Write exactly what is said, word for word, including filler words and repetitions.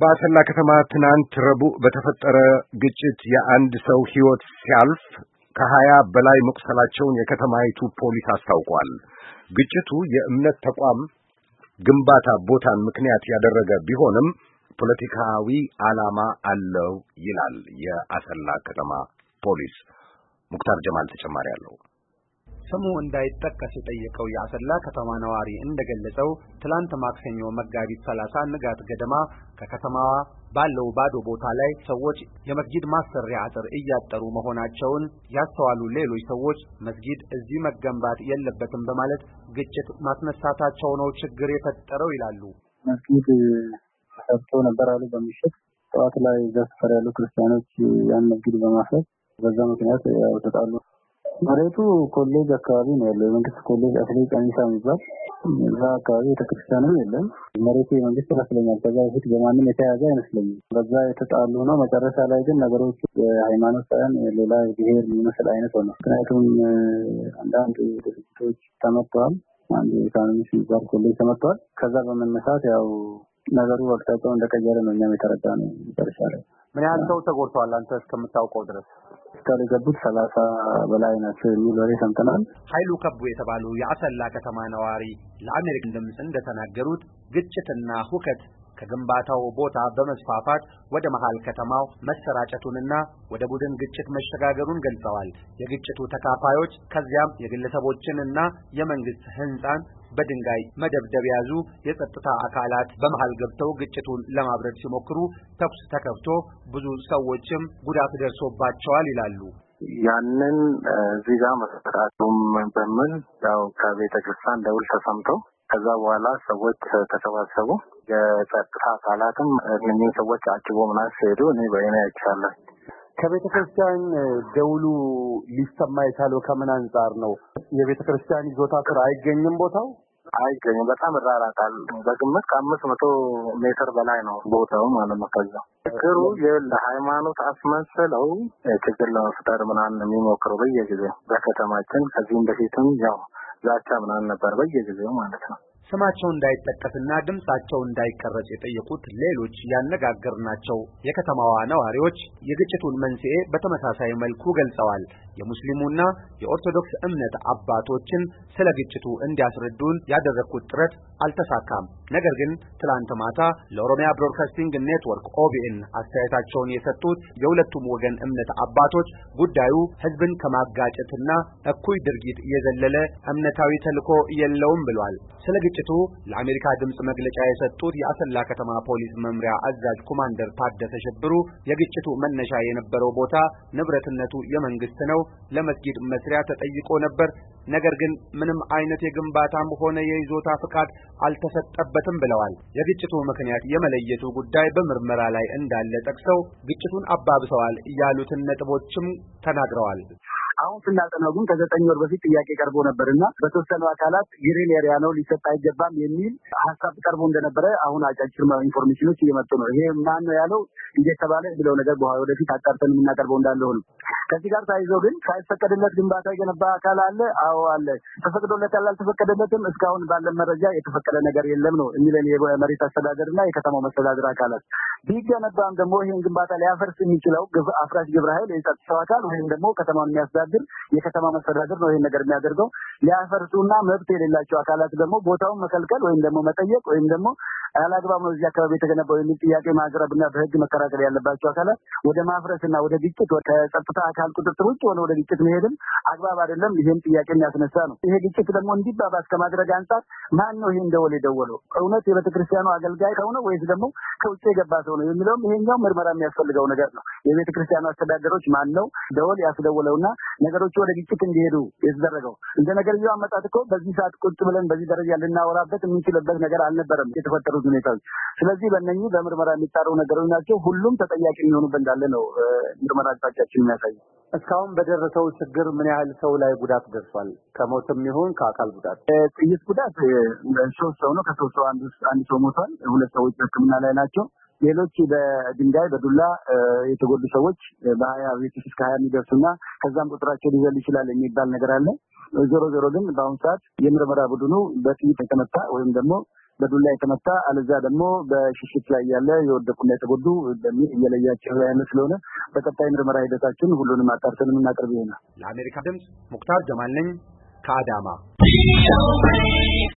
በአሰላ ከተማ ትናንት ረቡዕ በተፈጠረ ግጭት የአንድ ሰው ሕይወት ሲያልፍ ከሀያ በላይ መቁሰላቸውን የከተማይቱ ፖሊስ አስታውቋል። ግጭቱ የእምነት ተቋም ግንባታ ቦታን ምክንያት ያደረገ ቢሆንም ፖለቲካዊ ዓላማ አለው ይላል የአሰላ ከተማ ፖሊስ። ሙክታር ጀማል ተጨማሪ አለው። ስሙ እንዳይጠቀስ የጠየቀው የአሰላ ከተማ ነዋሪ እንደገለጸው ትላንት ማክሰኞ መጋቢት ሰላሳ ንጋት ገደማ ከከተማዋ ባለው ባዶ ቦታ ላይ ሰዎች የመስጊድ ማሰሪያ አጥር እያጠሩ መሆናቸውን ያስተዋሉ ሌሎች ሰዎች መስጊድ እዚህ መገንባት የለበትም በማለት ግጭት ማስነሳታቸው ነው ችግር የፈጠረው ይላሉ። መስጊድ ተሰርቶ ነበር አሉ። በምሽት ጠዋት ላይ ዘፈር ያሉ ክርስቲያኖች ያን መስጊድ በማፍረስ በዛ ምክንያት ያው ተጣሉ። መሬቱ ኮሌጅ አካባቢ ነው ያለው። የመንግስት ኮሌጅ አፍሪ ቀንሳ የሚባል እዛ አካባቢ ቤተክርስቲያኑ የለም። መሬቱ የመንግስት ይመስለኛል። ከዛ በፊት በማንም የተያዘ አይመስለኝም። በዛ የተጣሉ ነው። መጨረሻ ላይ ግን ነገሮች የሃይማኖት ሳይሆን ሌላ ብሔር የሚመስል አይነት ሆነ። ምክንያቱም አንዳንድ ድርጅቶች ተመቷል። አንድ ኢኮኖሚክስ የሚባል ኮሌጅ ተመቷል። ከዛ በመነሳት ያው ነገሩ አቅጣጫው እንደቀየረ ነው እኛም የተረዳነው። መጨረሻ ላይ ምን ያህል ሰው ተጎድቷል አንተ እስከምታውቀው ድረስ? እስካሁን የገቡት ሰላሳ በላይ ናቸው የሚል ወሬ ሰምተናል። ኃይሉ ከቡ የተባሉ የአሰላ ከተማ ነዋሪ ለአሜሪካን ድምጽ እንደተናገሩት ግጭትና ሁከት ከግንባታው ቦታ በመስፋፋት ወደ መሃል ከተማው መሰራጨቱንና ወደ ቡድን ግጭት መሸጋገሩን ገልጸዋል። የግጭቱ ተካፋዮች ከዚያም የግለሰቦችንና የመንግስት ህንጻን በድንጋይ መደብደብ ያዙ የጸጥታ አካላት በመሃል ገብተው ግጭቱን ለማብረድ ሲሞክሩ ተኩስ ተከፍቶ ብዙ ሰዎችም ጉዳት ደርሶባቸዋል ይላሉ። ያንን እዚህ ጋር መሰራቱም በመል ያው ከቤተክርስቲያን ደውል ተሰምቶ ከዛ በኋላ ሰዎች ተሰባሰቡ። የጸጥታ አካላትም እነኚህ ሰዎች አጭቦ ምናምን ሲሄዱ እኔ በእኔ አይቻለሁ። ከቤተክርስቲያን ደውሉ ሊሰማ የቻለው ከምን አንፃር ነው? የቤተክርስቲያን ይዞታ ስራ አይገኝም ቦታው አይገኝም። በጣም ራራታል። በግምት ከአምስት መቶ ሜትር በላይ ነው ቦታው ማለት ነው። ከዛ ችግሩ የለሃይማኖት አስመስለው ችግር ለመፍጠር ምናምን የሚሞክረው በየጊዜው በከተማችን ከዚህም በፊትም ያው ዛቻ ምናምን ነበር በየጊዜው ማለት ነው። ስማቸው እንዳይጠቀስና ድምጻቸው እንዳይቀረጽ የጠየቁት ሌሎች ያነጋገርናቸው የከተማዋ ነዋሪዎች የግጭቱን መንስኤ በተመሳሳይ መልኩ ገልጸዋል። የሙስሊሙና የኦርቶዶክስ እምነት አባቶችን ስለ ግጭቱ እንዲያስረዱን ያደረኩት ጥረት አልተሳካም። ነገር ግን ትላንት ማታ ለኦሮሚያ ብሮድካስቲንግ ኔትወርክ ኦቢኤን አስተያየታቸውን የሰጡት የሁለቱም ወገን እምነት አባቶች ጉዳዩ ህዝብን ከማጋጨትና እኩይ ድርጊት የዘለለ እምነታዊ ተልዕኮ የለውም ብለዋል። ስለ ግጭቱ ለአሜሪካ ድምጽ መግለጫ የሰጡት የአሰላ ከተማ ፖሊስ መምሪያ አዛዥ ኮማንደር ታደሰ ሽብሩ የግጭቱ መነሻ የነበረው ቦታ ንብረትነቱ የመንግስት ነው፣ ለመስጊድ መስሪያ ተጠይቆ ነበር። ነገር ግን ምንም አይነት የግንባታም ሆነ የይዞታ ፍቃድ አልተሰጠበትም ብለዋል። የግጭቱ ምክንያት የመለየቱ ጉዳይ በምርመራ ላይ እንዳለ ጠቅሰው ግጭቱን አባብሰዋል ያሉትን ነጥቦችም ተናግረዋል። አሁን ስናጠናው ግን ከዘጠኝ ወር በፊት ጥያቄ ቀርቦ ነበርና በተወሰኑ አካላት ግሪን ኤሪያ ነው ሊሰጥ አይገባም የሚል ሐሳብ ቀርቦ እንደነበረ አሁን አጫጭር ኢንፎርሜሽኖች እየመጡ ነው። ይሄ ማን ነው ያለው እንደተባለ ብለው ነገር በኋላ ወደፊት አጣርተን የምናቀርበው እንዳለው ነው። ከዚህ ጋር ታይዞ ግን ሳይፈቀድለት ግንባታ የገነባ አካል አለ። አዎ አለ። ተፈቅዶለታል አልተፈቀደለትም እስካሁን ባለ መረጃ የተፈቀደ ነገር የለም ነው የሚለን የመሬት አስተዳደርና የከተማው መስተዳደር አካላት። ቢገነባም ደግሞ ይሄን ግንባታ ሊያፈርስ የሚችለው አፍራሽ ግብረ ኃይል የጸጥታው አካል ወይም ደግሞ ከተማውን የሚያስተዳድር የከተማ መስተዳደር ነው ይሄን ነገር የሚያደርገው። ሊያፈርሱና መብት የሌላቸው አካላት ደግሞ ቦታውን መከልከል ወይም ደግሞ መጠየቅ ወይም ደግሞ አላግባብ ነው እዚህ አካባቢ የተገነባው የሚል ጥያቄ ማቅረብና በህግ መከራከር ያለባቸው አካላት ወደ ማፍረስና ወደ ግጭት ከጸጥታ አካል ቁጥጥር ውጭ ሆነ ወደ ግጭት መሄድም አግባብ አይደለም። ይሄን ጥያቄ የሚያስነሳ ነው። ይሄ ግጭት ደግሞ እንዲባባስ ከማድረግ አንፃር ማን ነው ይሄን ደወል የደወለው? እውነት የቤተክርስቲያኑ አገልጋይ ከሆነ ወይስ ደግሞ ከውጭ የገባ ሰው ነው የሚለውም ይሄኛው ምርመራ የሚያስፈልገው ነገር ነው። የቤተክርስቲያኑ አስተዳደሮች ማን ነው ደወል ያስደወለውና ነገሮች ወደ ግጭት እንዲሄዱ የተደረገው? እንደ ነገርየው አመጣጥ እኮ በዚህ ሰዓት ቁጭ ብለን በዚህ ደረጃ ልናወራበት የምንችልበት ነገር አልነበረም የተፈጠሩት ሁኔታዎች። ስለዚህ በእነኚህ በምርመራ የሚጣሩ ነገሮች ናቸው። ሁሉም ተጠያቂ የሚሆኑበት እንዳለ ነው ምርመራ አቅጣጫችን የሚያሳየው። እስካሁን በደረሰው ችግር ምን ያህል ሰው ላይ ጉዳት ደርሷል? ከሞትም ይሁን ከአካል ጉዳት? ጥይት ጉዳት ሶስት ሰው ነው። ከሶስት ሰው አንዱ አንድ ሰው ሞቷል። ሁለት ሰዎች ሕክምና ላይ ናቸው። ሌሎች በድንጋይ በዱላ የተጎዱ ሰዎች በሀያ ቤት እስከ ሀያ የሚደርሱና ከዛም ቁጥራቸው ሊዘል ይችላል የሚባል ነገር አለ። ዞሮ ዞሮ ግን በአሁኑ ሰዓት የምርመራ ቡድኑ በጥይት የተመታ ወይም ደግሞ በዱላ የተመታ አለዛ ደግሞ በሽሽት ላይ ያለ የወደቁና የተጎዱ በሚል እየለያቸው ያለ ስለሆነ በቀጣይ ምርመራ ሂደታችን ሁሉንም አጣርተን እናቀርብ ይሆናል። ለአሜሪካ ድምጽ ሙክታር ጀማል ነኝ ከአዳማ።